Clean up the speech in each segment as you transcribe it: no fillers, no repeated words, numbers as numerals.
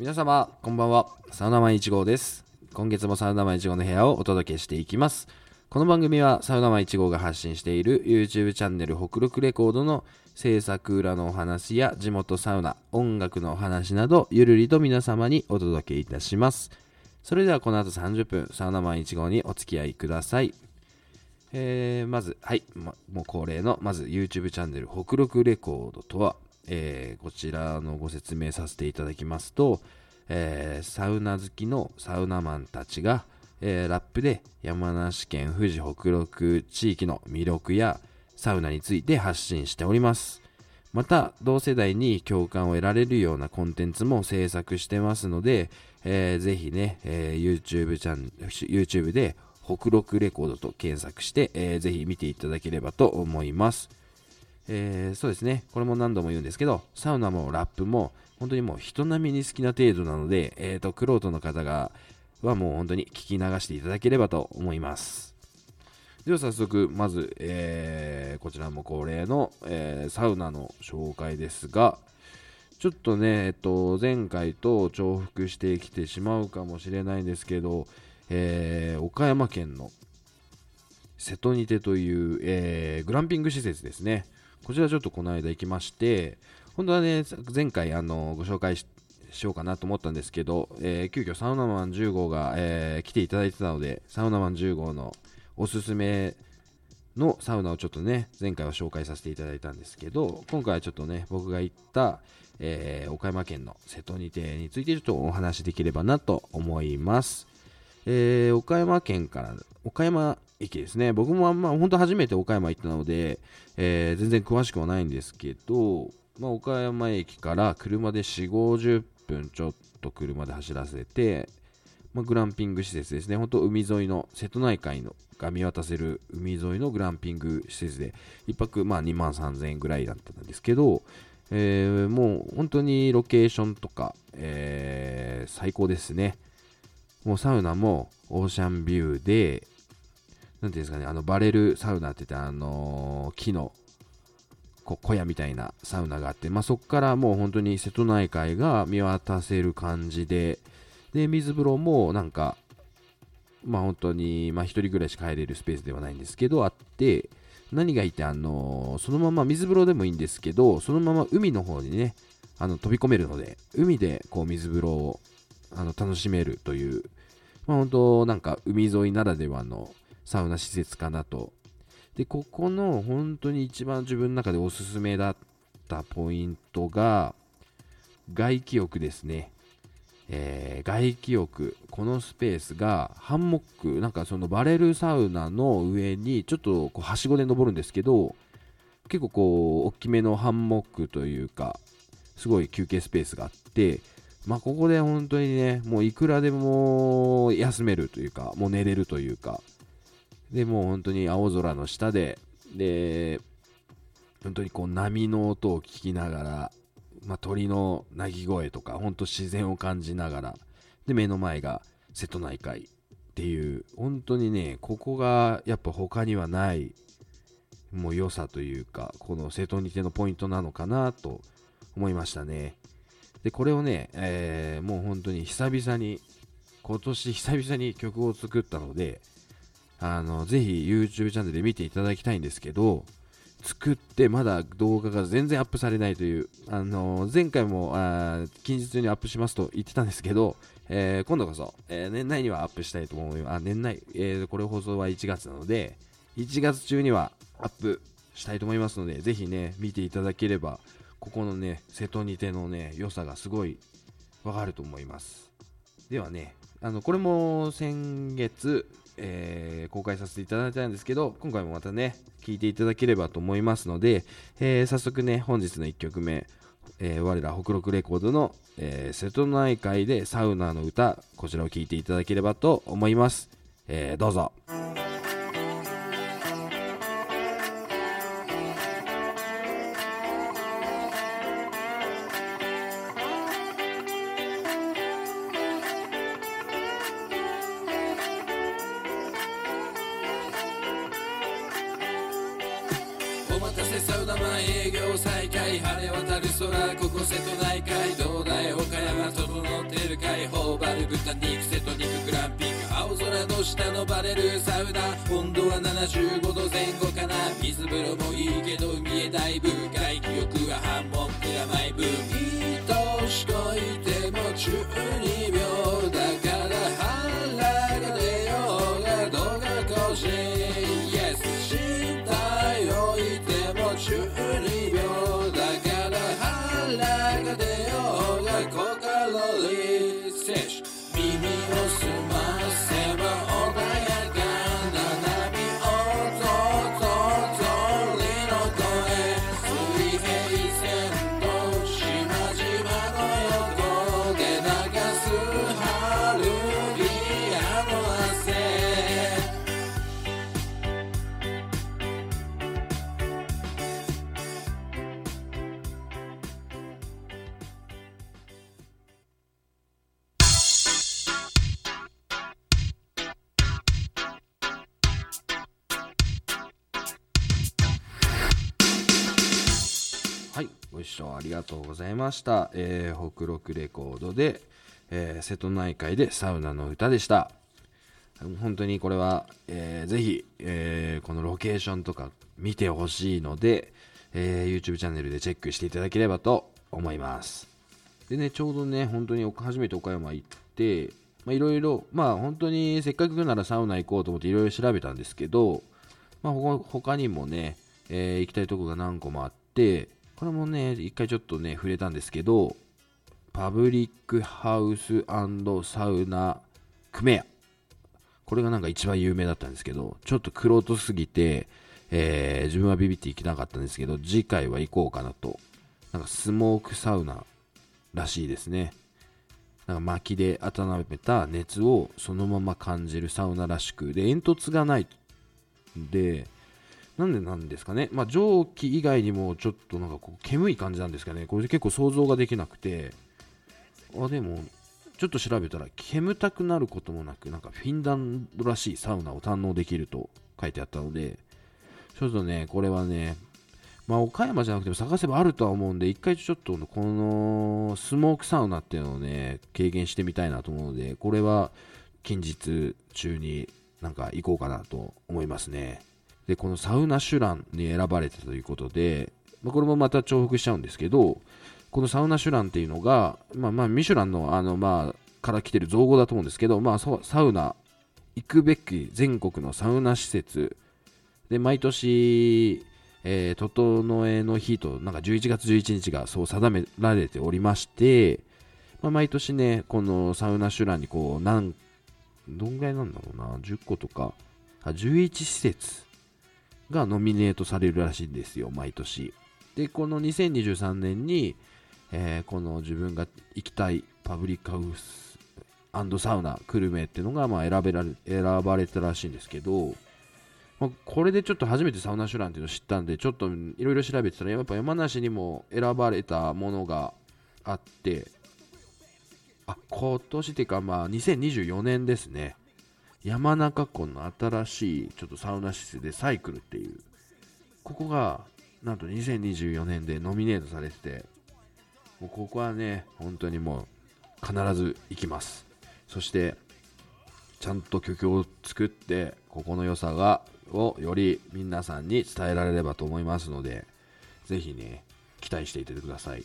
皆様こんばんは。サウナマン1号です。今月もサウナマン1号の部屋をお届けしていきます。この番組はサウナマン1号が発信している YouTube チャンネル北陸レコードの制作裏のお話や地元サウナ、音楽のお話などゆるりと皆様にお届けいたします。それではこの後30分サウナマン1号にお付き合いください。まずもう恒例のまず YouTube チャンネル北陸レコードとは、こちらのご説明させていただきますと、サウナ好きのサウナマンたちが、ラップで山梨県富士北陸地域の魅力やサウナについて発信しております。また同世代に共感を得られるようなコンテンツも制作してますので、ぜひね、YouTube で北陸レコードと検索して、ぜひ見ていただければと思います。そうですね、これも何度も言うんですけど、サウナもラップも本当にもう人並みに好玄人なので、玄人の方はもう本当に聞き流していただければと思います。では早速まず、こちらも恒例の、サウナの紹介ですが、ちょっとね、前回と重複してきてしまうかもしれないんですけど、岡山県の瀬戸にてという、グランピング施設ですね。こちらちょっとこの間行きまして、本当はね、前回ご紹介しようかなと思ったんですけど、急遽サウナマン10号が、来ていただいてたので、サウナマン10号のおすすめのサウナをちょっとね、前回は紹介させていただいたんですけど、今回はちょっとね、僕が行った、岡山県の瀬戸にてについてちょっとお話しできればなと思います。岡山県から岡山駅ですね。僕も本当初めて岡山行ったので、全然詳しくはないんですけど、岡山駅から車で4、50分ちょっと車で走らせて、グランピング施設ですね。本当海沿いの瀬戸内海のが見渡せる海沿いのグランピング施設で1泊2万3000円ぐらいだったんですけど、もう本当にロケーションとか、最高ですね。もうサウナもオーシャンビューで、なんていうんですかね、バレルサウナって言って木の小屋みたいなサウナがあって、そこからもう本当に瀬戸内海が見渡せる感じで、水風呂もなんか、本当に一人ぐらいしか入れるスペースではないんですけど、あって、何がいいって、そのまま水風呂でもいいんですけど、そのまま海の方にね、飛び込めるので、海でこう水風呂を楽しめるという、本当なんか海沿いならではのサウナ施設かなと。で、ここの本当に一番自分の中でおすすめだったポイントが外気浴ですね。外気浴、このスペースがハンモック、なんかそのバレルサウナの上にちょっとこうはしごで登るんですけど、結構こう大きめのハンモックというか、すごい休憩スペースがあって、ここで本当にね、もういくらでも休めるというか、もう寝れるというか、でもう本当に青空の下で、本当にこう波の音を聞きながら、鳥の鳴き声とか、本当自然を感じながら、で目の前が瀬戸内海っていう、本当にね、ここがやっぱ他にはないもう良さというか、この瀬戸にてのポイントなのかなと思いましたね。でこれをね、もう本当に今年久々に曲を作ったので、ぜひ YouTube チャンネルで見ていただきたいんですけど、作ってまだ動画が全然アップされないという、前回も近日中にアップしますと言ってたんですけど、今度こそ、年内にはアップしたいと思います。年内、これ放送は1月なので、1月中にはアップしたいと思いますので、ぜひね、見ていただければ、ここのね、瀬戸にてのね、良さがすごいわかると思います。ではね、これも先月、公開させていただいたんですけど、今回もまたね、聴いていただければと思いますので、早速ね、本日の1曲目、我ら北陸レコードの、瀬戸内海でサウナの歌、こちらを聴いていただければと思います。どうぞ。 お待たせサウナ前へ営業再開、晴れ渡る空、ここ瀬戸内海、どうだい岡山整ってるかい、頬張る豚肉、瀬戸肉グランピング、青空の下のバレるサウナ、温度は75度前後かな、水風呂もいいけど海へダイブ、外気浴はハンモックがマイブーム、愛しこいても12秒だから腹が出ようがどうかこしYes 身体置いても12秒だから腹が出ようが高カロリー摂取、耳を澄ませば穏やかな波音と鳥の声、水平線と島々の横で流すハルビアの汗。はい、ご視聴ありがとうございました。北録レコードで、瀬戸内海でサウナの歌でした。本当にこれは、ぜひ、このロケーションとか見てほしいので、YouTube チャンネルでチェックしていただければと思います。でね、ちょうどね、本当に初めて岡山行って、いろいろ、本当にせっかく行くならサウナ行こうと思っていろいろ調べたんですけど、他にもね、行きたいとこが何個もあって、これもね、一回ちょっとね、触れたんですけど、パブリックハウス&サウナクメア。これがなんか一番有名だったんですけど、ちょっと玄人すぎて、自分はビビって行けなかったんですけど、次回は行こうかなと。なんかスモークサウナらしいですね。なんか薪で温めた熱をそのまま感じるサウナらしく、で、煙突がないんで、なんでなんですかね。蒸気以外にもちょっとなんかこう煙い感じなんですかね。これ結構想像ができなくて、でもちょっと調べたら煙たくなることもなく、なんかフィンランドらしいサウナを堪能できると書いてあったので、ちょっとね、これはね、岡山じゃなくても探せばあるとは思うんで、一回ちょっとこのスモークサウナっていうのをね、経験してみたいなと思うので、これは近日中になんか行こうかなと思いますね。で、このサウナシュランに選ばれたということで、これもまた重複しちゃうんですけど、このサウナシュランっていうのが、ミシュランのから来てる造語だと思うんですけど、サウナ行くべき全国のサウナ施設で、毎年、整えの日となんか11月11日がそう定められておりまして、毎年ね、このサウナシュランにこうどんぐらいなんだろうな、10個とか11施設がノミネートされるらしいんですよ、毎年。で、この2023年に、この自分が行きたいパブリックハウス&サウナ久留米っていうのが選ばれたらしいんですけど、これでちょっと初めてサウナシュランっていうのを知ったんで、ちょっといろいろ調べてたら、やっぱ山梨にも選ばれたものがあって、今年っていうか2024年ですね。山中湖の新しいちょっとサウナ施設でサイクルっていう、ここがなんと2024年でノミネートされてて、もうここはね、本当にもう必ず行きます。そしてちゃんと曲を作って、ここの良さをより皆さんに伝えられればと思いますので、ぜひね、期待していてください。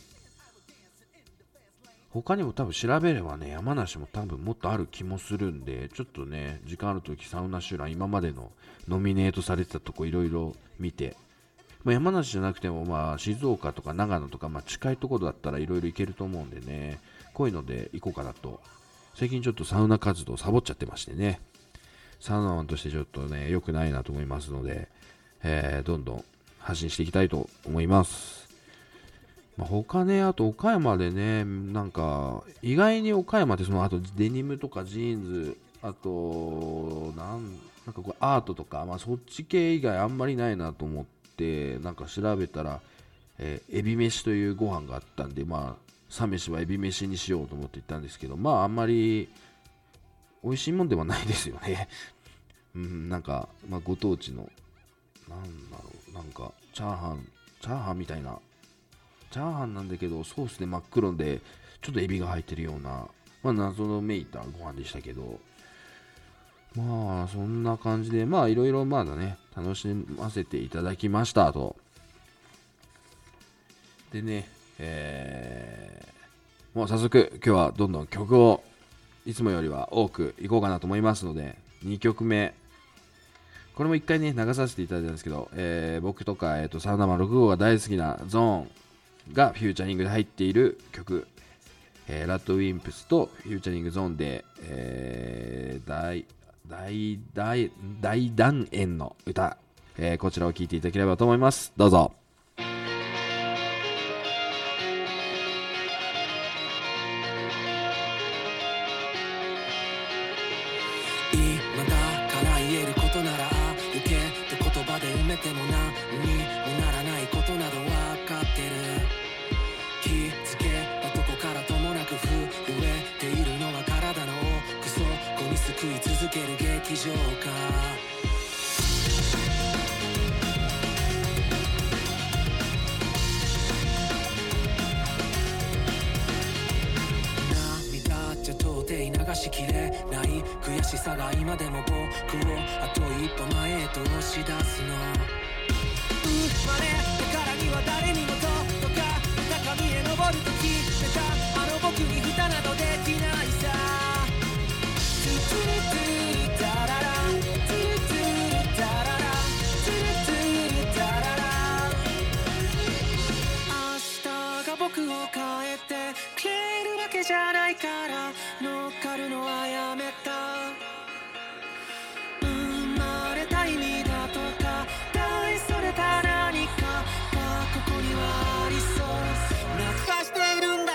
他にも多分調べればね、山梨も多分もっとある気もするんで、ちょっとね、時間あるときサウナシュラン、今までのノミネートされてたとこいろいろ見て、山梨じゃなくても静岡とか長野とか近いところだったらいろいろ行けると思うんでね、こういうので行こうかなと。最近ちょっとサウナ活動サボっちゃってましてね、サウナマンとしてちょっとね、良くないなと思いますので、どんどん発信していきたいと思います。他ね、あと岡山でね、なんか意外に岡山ってあとデニムとかジーンズ、あとなんかこうアートとか、そっち系以外あんまりないなと思って、なんか調べたら、エビ飯というご飯があったんで、サ飯はエビ飯にしようと思って行ったんですけど、あんまり美味しいもんではないですよね。なんか、ご当地のなんだろう、なんかチャーハンチャーハンみたいな、チャーハンなんだけどソースで真っ黒でちょっとエビが入ってるような、謎のめいたご飯でしたけど、そんな感じでいろいろまだね楽しませていただきましたと。でね、もう早速今日はどんどん曲をいつもよりは多くいこうかなと思いますので、2曲目これも1回ね流させていただいたんですけど、僕とか、サウナマン6号が大好きなゾーンがフューチャリングで入っている曲、ラッドウィンプスとフューチャリングゾーンで、大団円の歌、こちらを聴いていただければと思います。どうぞ。 今だから言えることなら行けって言葉で埋めても何にもならないことなど分かってる。気づけたとこからともなく震えているのは体の奥底に救い続ける劇場か。涙じゃ到底流しきれない悔しさが今でも僕をあと一歩前へと押し出すの。生まれてからには誰にもとか高みへ登ると決めたあの僕に蓋などできないさ。トゥトゥルトゥルタララトゥルトゥルタララトゥルトゥルタララ。明日が僕を変えてくれるわけじゃないから乗っかるのはやめた。生まれた意味だとか大それた何かがここにはありそう懐かしているんだ。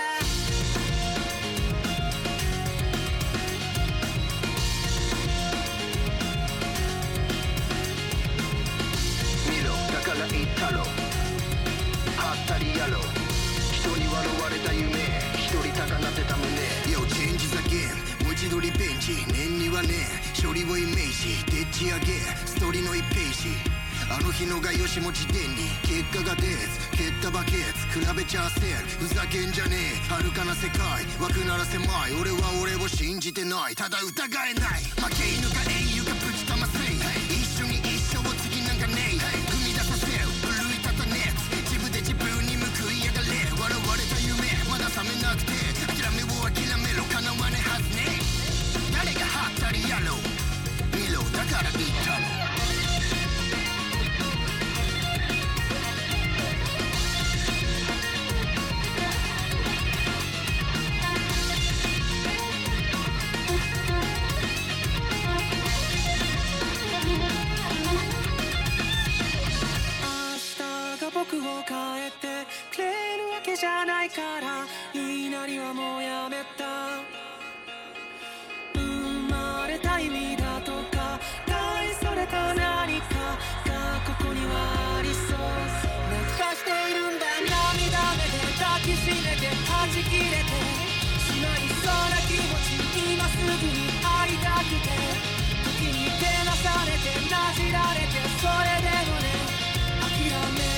見ろだから言ったろはったりやろ人に笑われた夢一人高鳴ってた胸。 Yo change the game もう一度リベンジ念にはね勝利をイメージでっち上げストーリーの1ページあの日のがよしも辞典に結果が出ず蹴ったバケツ比べちゃせるふざけんじゃねえ遥かな世界枠なら狭い俺は俺を信じてないただ疑えない負け犬か英雄かぶちかませい一緒に一生次なんかねえ踏み出させる奮い立たねえ自分で自分に報いやがれ笑われた夢まだ覚めなくて諦めを諦めろ叶わねえはずね誰がはったりやろ見ろだから言ったろ。 僕を変えてくれるわけじゃないから言いなりはもうやめた。生まれた意味だとか大それた何かがここにはありそう懐かしているんだ。涙目で抱きしめて弾きれてしまいそうな気持ち今すぐに会いたくて時に手なされてなじられてそれでもね諦め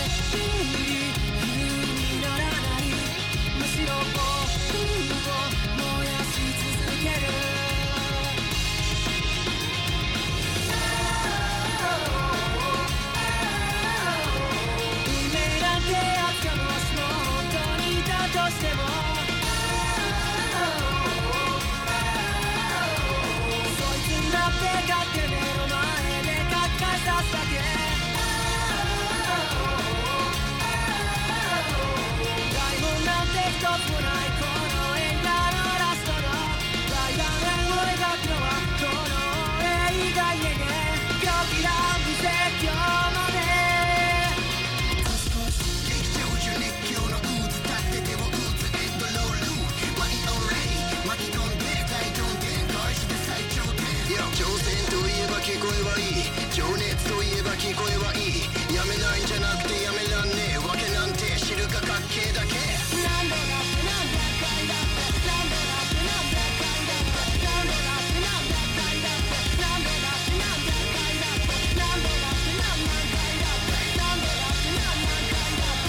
にならないむしろ僕を燃やし続ける。運命なんてやつかもしも本当にいたとしてもそいつになって勝って目の前で書き換えさすだけ。一つもないこの映画のラストの大断面を描くのはこの映画へね狂気乱舞絶叫まで劇場中熱狂の渦立って手を打つエンドロールマイオンレイ巻き込んで大どんでん返して最頂点挑戦といえば聞こえはいい情熱といえば聞こえはいいやめないんじゃなくてやめらんねえわけなんて知るかかっけえだけ何度だって何百回だって何度だって何百回だって何度だって何百回だって何度だって何百回だって何度だって何万回だって何度だって何万回だって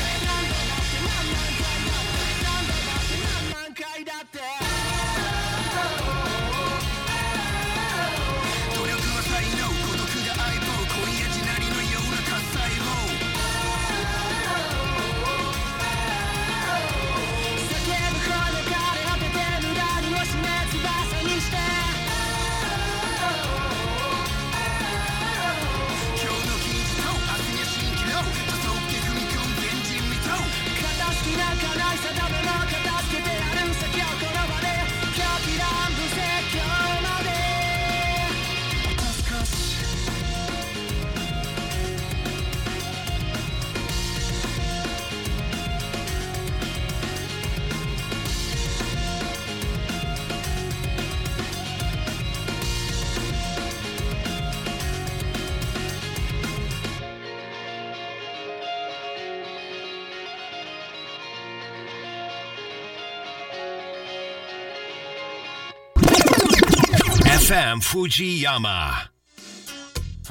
FM Fujiyama。 はい、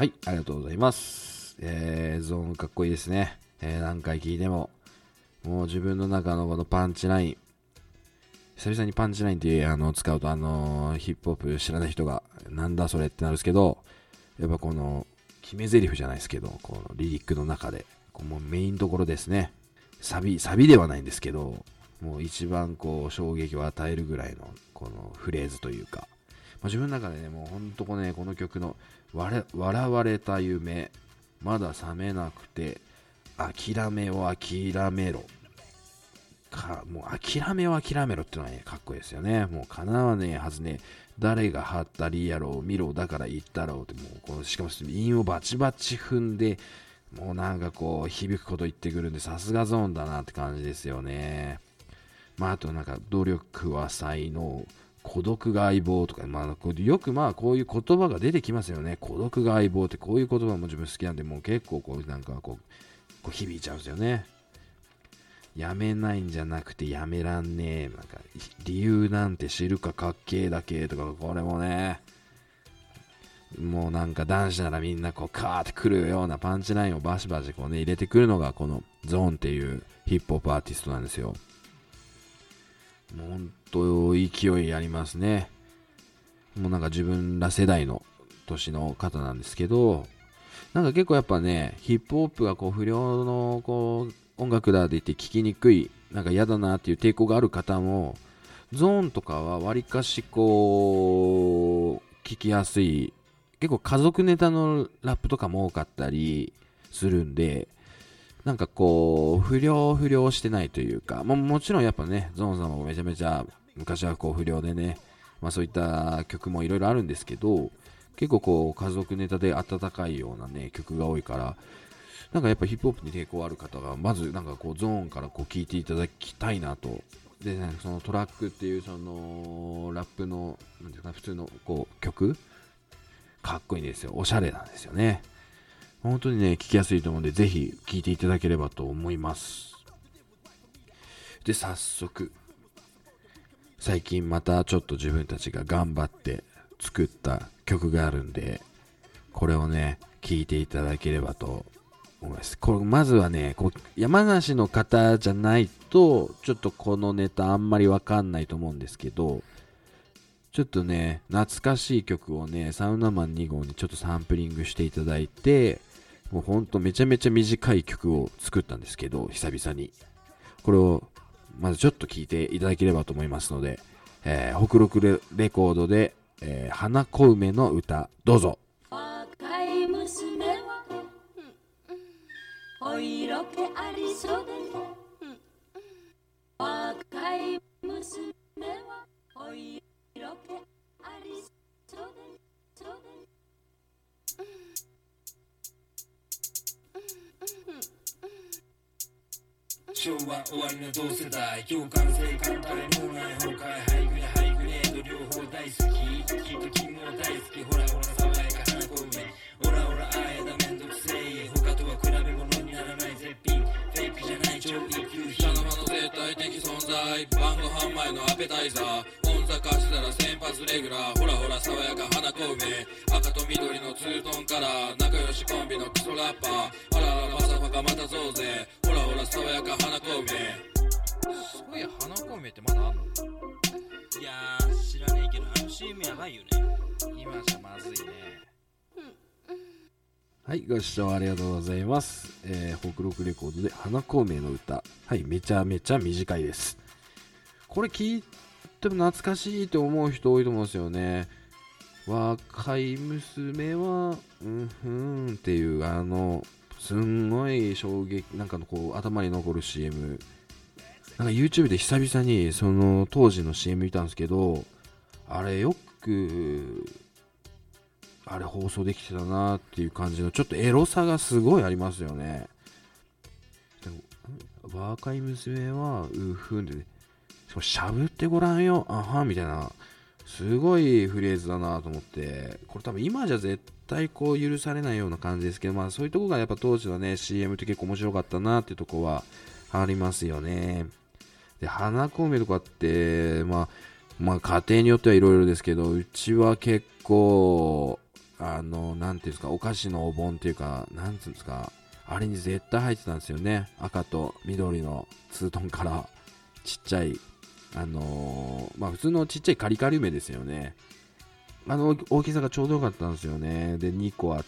ありがとうございます。ゾーンかっこいいですね。何回聞いても、もう自分の中のこのパンチライン、久々にパンチラインって使うとヒップホップ知らない人がなんだそれってなるんですけど、やっぱこの決め台詞じゃないですけど、このリリックの中でもうメインどころですね。サビではないんですけど、もう一番こう衝撃を与えるぐらいのこのフレーズというか、自分の中でね、もうほんとこの曲の笑われた夢、まだ覚めなくて、諦めを諦めろ。もう諦めを諦めろってのはね、かっこいいですよね。もう叶わねえはずね。誰が張ったりやろう、見ろ、だから言ったろうって、もうしかも韻をバチバチ踏んで、もうなんかこう響くこと言ってくるんで、さすがゾーンだなって感じですよね。あとなんか努力は才能、孤独が相棒とか、よくこういう言葉が出てきますよね。孤独が相棒ってこういう言葉も自分好きなんで、もう結構なんか響いちゃうんですよね。やめないんじゃなくてやめらんねえ。なんか理由なんて知るかかっけえだけとか、これもね、もうなんか男子ならみんなカーってくるようなパンチラインをバシバシ入れてくるのがこのゾーンっていうヒップホップアーティストなんですよ。もうほんと勢いありますね。もうなんか自分ら世代の年の方なんですけど、なんか結構やっぱね、ヒップホップが不良の音楽だって言って聴きにくい、なんか嫌だなっていう抵抗がある方も、ゾーンとかはわりかし聴きやすい、結構家族ネタのラップとかも多かったりするんで、なんか不良してないというか、もちろんやっぱね、ゾーンさんもめちゃめちゃ昔は不良でね、そういった曲もいろいろあるんですけど、結構家族ネタで温かいようなね曲が多いから、なんかやっぱヒップホップに抵抗ある方がまずなんかゾーンから聴いていただきたいなと。でね、そのトラックっていうそのラップのなんていうか普通の曲かっこいいんですよ。おしゃれなんですよね。本当にね聴きやすいと思うんで、ぜひ聴いていただければと思います。で、早速最近またちょっと自分たちが頑張って作った曲があるんで、これをね聴いていただければと思います。まずはね、山梨の方じゃないとちょっとこのネタあんまりわかんないと思うんですけど、ちょっとね懐かしい曲をねサウナマン2号にちょっとサンプリングしていただいて、もうほんとめちゃめちゃ短い曲を作ったんですけど、久々にこれをまずちょっと聴いていただければと思いますので、北陸レコードで、花小梅の歌、どうぞ。 若い娘はお色気ありそうで、若い娘はお色気ありそうで、 昭和終わりの同世代、共感性艦隊脳内崩壊、ハイグレハイグレード両方大好き、きっと君も大好き、ほらほら爽やか花小梅、ほらほらあえだめんどくせえ、他とは比べ物にならない絶品、フェイクじゃない超一級品、茶の間の絶対的存在、晩ご飯前のアペタイザー、本坂したら先発レギュラー、ほらほら爽やか花小梅、赤と緑のツートンカラー、仲良しコンビのクソラッパー、あらあらまさかまた増税、ほらほら爽やか花小梅。 そういや花小梅ってまだあんの？ いやー知らねえけど、あの CM やばいよね。 今じゃまずいね。 はい、ご視聴ありがとうございます。北陸レコードで花小梅の歌、はい、めちゃめちゃ短いです。これ聞いても懐かしいと思う人多いと思うんですよね。若い娘はっていうすんごい衝撃、なんか頭に残る CM、 なんか YouTube で久々にその当時の CM 見たんですけど、あれよくあれ放送できてたなっていう感じの、ちょっとエロさがすごいありますよね。若い娘はでね、しかもしゃぶってごらんよ、あはんみたいな、すごいフレーズだなと思って、これ多分今じゃ絶対許されないような感じですけど、そういうとこがやっぱ当時のね CM って結構面白かったなっていうとこはありますよね。で、花小梅とかってまあ家庭によってはいろいろですけど、うちは結構なんていうんですか、お菓子のお盆っていうか、なんていうんですか、あれに絶対入ってたんですよね。赤と緑のツートンからちっちゃいまあ普通のちっちゃいカリカリ梅ですよね。大きさがちょうどよかったんですよね。で2個あって、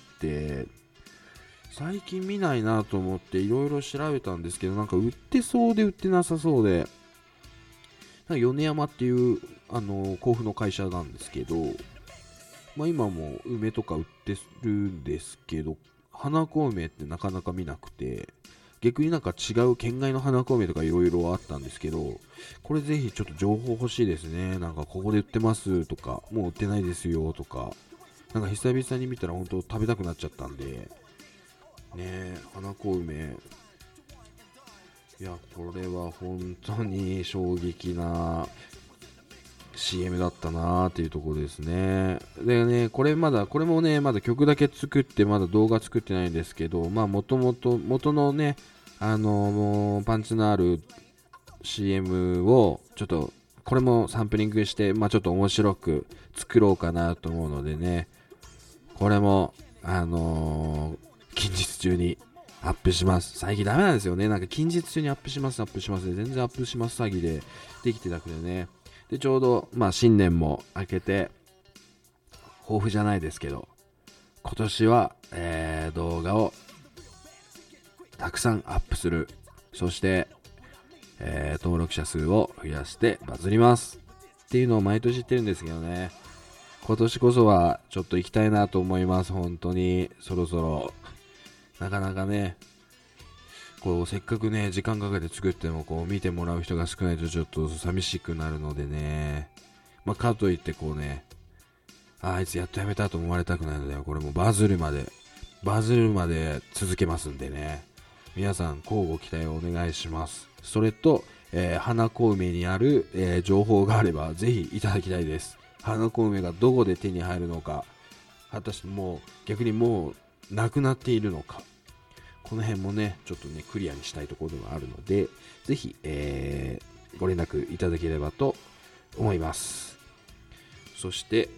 最近見ないなと思っていろいろ調べたんですけど、なんか売ってそうで売ってなさそうで、なんか米山っていう甲府の会社なんですけど、まあ今も梅とか売ってるんですけど、花子梅ってなかなか見なくて、逆になんか違う県外の花子梅とかいろいろあったんですけど、これぜひちょっと情報欲しいですね。なんかここで売ってますとか、もう売ってないですよとか、なんか久々に見たら本当食べたくなっちゃったんでね。え、花子梅、いやこれは本当に衝撃な CM だったなーっていうところですね。でね、これもね、まだ曲だけ作ってまだ動画作ってないんですけど、まあ元のね、パンチのある CM をちょっとこれもサンプリングして、まあちょっと面白く作ろうかなと思うのでね、これも近日中にアップします。最近ダメなんですよね。なんか近日中にアップしますで全然アップします詐欺でできてなくてね。でちょうどまあ新年も明けて抱負じゃないですけど、今年は、動画をたくさんアップする、そして、登録者数を増やしてバズりますっていうのを毎年言ってるんですけどね、今年こそはちょっと行きたいなと思います。本当にそろそろなかなかね、こうせっかくね時間かけて作ってもこう見てもらう人が少ないとちょっと寂しくなるのでね、まあかといってこうね、あいつやっとやめたと思われたくないので、これもバズるまで続けますんでね、皆さん交互期待をお願いします。それと、花子梅にある、情報があればぜひいただきたいです。花子梅がどこで手に入るのか、果たしてもう逆にもうなくなっているのか、この辺もねちょっとねクリアにしたいところではあるので、ぜひ、ご連絡いただければと思います。そして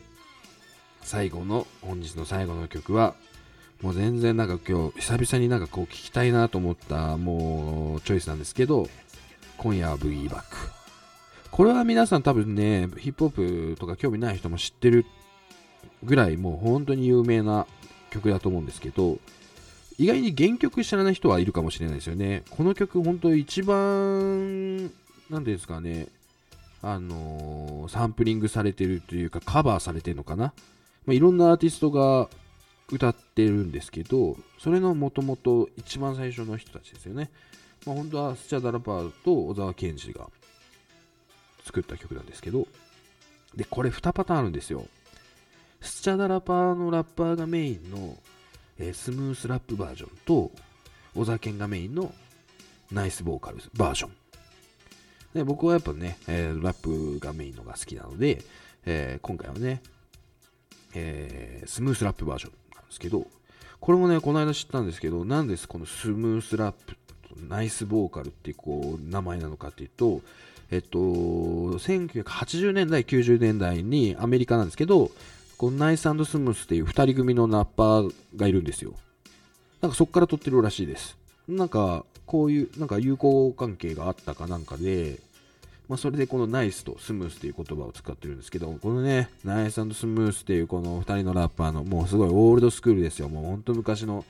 本日の最後の曲はもう全然なんか今日久々になんかこう聴きたいなと思ったもうチョイスなんですけど、今夜はブギーバック。これは皆さん多分ねヒップホップとか興味ない人も知ってるぐらいもう本当に有名な曲だと思うんですけど、意外に原曲知らない人はいるかもしれないですよね。この曲本当一番なんていうんですかね、サンプリングされてるというかカバーされてるのかな、まあ、いろんなアーティストが歌ってるんですけど、それの元々一番最初の人たちですよね。まあ、本当はスチャダラパーと小沢健二が作った曲なんですけど、でこれ2パターンあるんですよ。スチャダラパーのラッパーがメインの、スムースラップバージョンと小沢健がメインのナイスボーカルバージョンで、僕はやっぱね、ラップがメインのが好きなので、今回はね、スムースラップバージョンなんですけど、これもねこの間知ったんですけど、なんでこのスムースラップとナイスボーカルってこう名前なのかっていうと、1980年代90年代にアメリカなんですけど、このナイス&スムースっていう2人組のラッパーがいるんですよ。なんかそこから撮ってるらしいです。なんかこういうなんか友好関係があったかなんかで、まあ、それでこのナイスとスムースっていう言葉を使ってるんですけど、このねナイス&スムースっていうこの2人のラッパーのもうすごいオールドスクールですよ。もう本当昔の、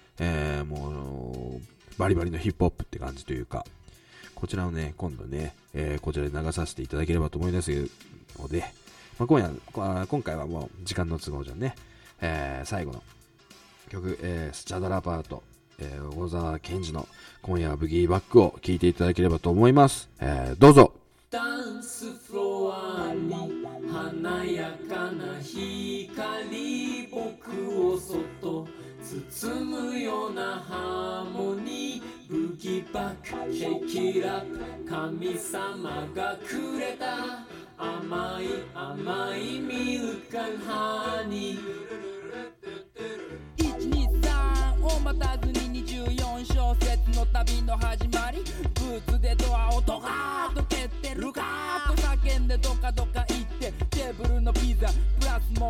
もうバリバリのヒップホップって感じというか、こちらをね今度ね、こちらで流させていただければと思いますので、まあ、今回はもう時間の都合じゃね、最後の曲、スチャダラパーと、小沢健二の今夜はブギーバックを聴いていただければと思います。どうぞ。 ダンスフロアに華やかな光、僕をそっと包むようなハーモニー、ブギーバックシェイキラップ、神様がくれた甘い甘いミルク&ハニー。123を待たずに24小節の旅の始まり、ブーツでドアをドカーッと蹴ってルカーッと叫んでドカドカ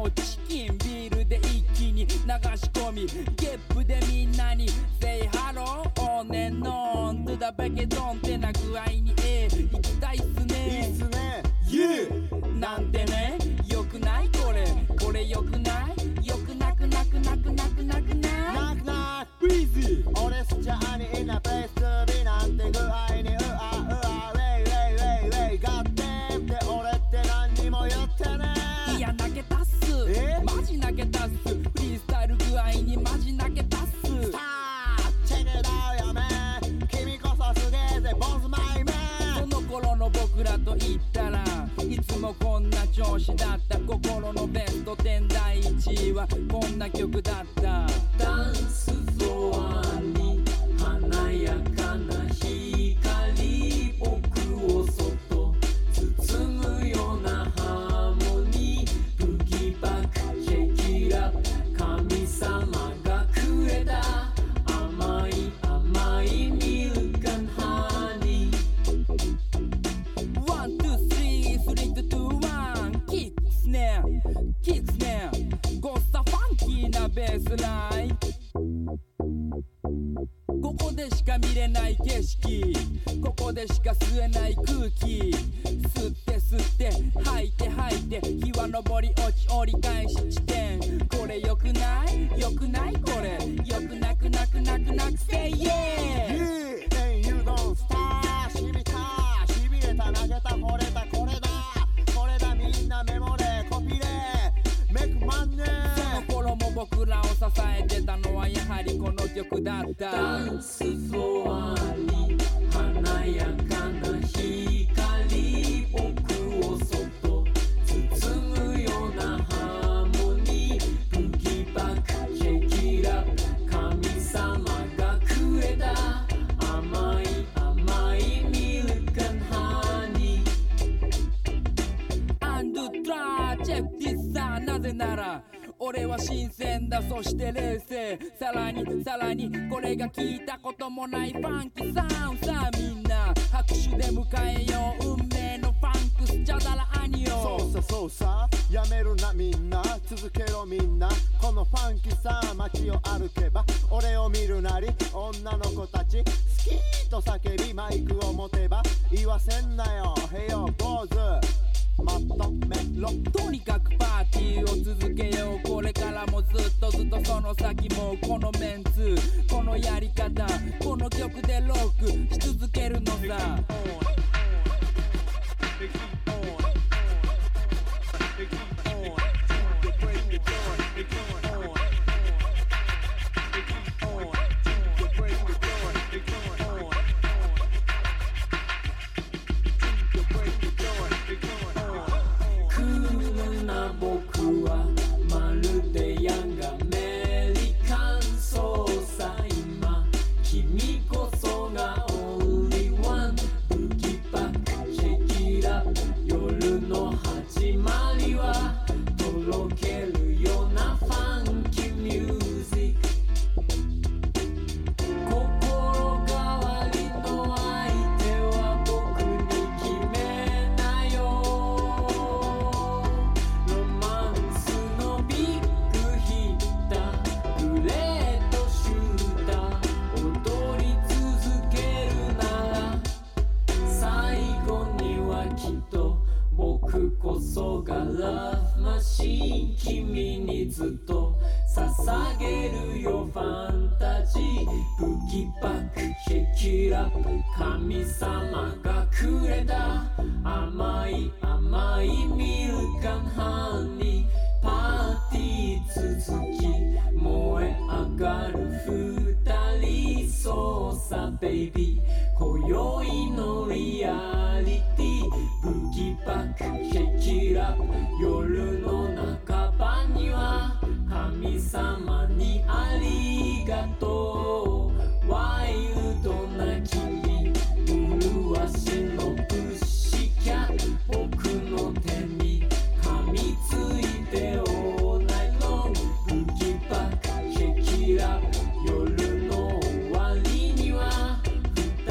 のチキンビールで一気に流し込みゲップでみんなに Say hello on and on to the backドンってな具合に行きたいっすね。 いいっすね Yeah なんてねよくないこれよくないよくなくなくなくなくなくなくなく Breezy 俺スチャーに in a place to be なんて具合にうあうあウェイウェイウェイウェイガッテンって俺って何にも言ってねいや泣けたっすマジ泣けたっすフリースタイル具合にマジ泣けたっすスターチェケダウやめ君こそすげえぜボスマイメンその頃の僕らと言ったらいつもこんな調子だった心のベスト10第1位はこんな曲だったダンスフロアに華やかな光僕をそっと包むようなハーモニーブギバックシェキラ神様がくれた甘い甘いミルク&ハニー1、2、3、3、2、1キックスネアキックスネアゴッサファンキーなベースラインここでしか見れない景色ここでしか吸えない空気吸って吸って吐いて吐いて日は昇り落ち折り返し地点これよくないよくないこれよくなくなくなくなく Say yeah And you don't stop しびたしびれた投げた惚れたこれだみんなメモれコピレメイクマンネその頃も僕らを支えてたのはやはりこの曲だったダンスフロアに華やかな光僕をそっと包むようなハーモニーブギバックシェキラ神様がくれた甘い甘いミルク&ハニーアンドトラチェックディスさあなぜなら俺は新鮮だそして冷静さらにこれが聞いたこともないファンキーサウンドさあみんな拍手で迎えよう運命のファンクスチャダラアニオそうさやめるなみんな続けろみんなこのファンキーさ街を歩けば俺を見るなり女の子たち好きと叫びマイクを持てば言わせんなよへよ坊主まとめろとにかくパーティーを続けようこれからもずっとその先もこのメンツこのやり方この曲でロックし続けるのさ僕はまるでヤングアメリカン操作今君こそがオンリーワンブギバックシェキラ夜の始まりはとろけるようなファンキーミュージック心変わりの相手は僕に決めなよロマンスのビッグヒッターグレートシューター踊り続けるなら最後にはきっと僕こそがラブマシーン君にずっと捧げるよファンタジーブギバックシェキラ神様がくれた甘い甘いミルク&ハニーパーティー続き燃え上がる二人そうさベイビー今宵のリアリティブギバックシェキラ夜の半ばには神様にありがとうワイルドな君麗しのプッシュキャット僕の手に噛みついてオーナイロンブギバックシェキラ夜の終わりには二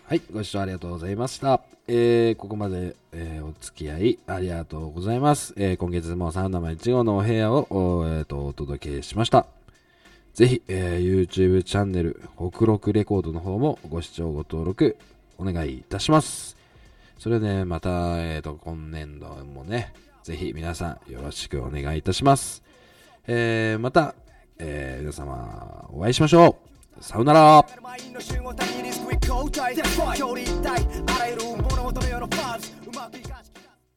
はい、ご視聴ありがとうございました。ここまで、お付き合いありがとうございます。今月もサウナマン1号のお部屋をお届けしました。ぜひ、YouTube チャンネル、北録レコードの方もご視聴ご登録お願いいたします。それでね、また、今年度もね、ぜひ皆さんよろしくお願いいたします。また、皆様お会いしましょう。さよなら。距離一体あらゆる物事のようなファーズうまくいかし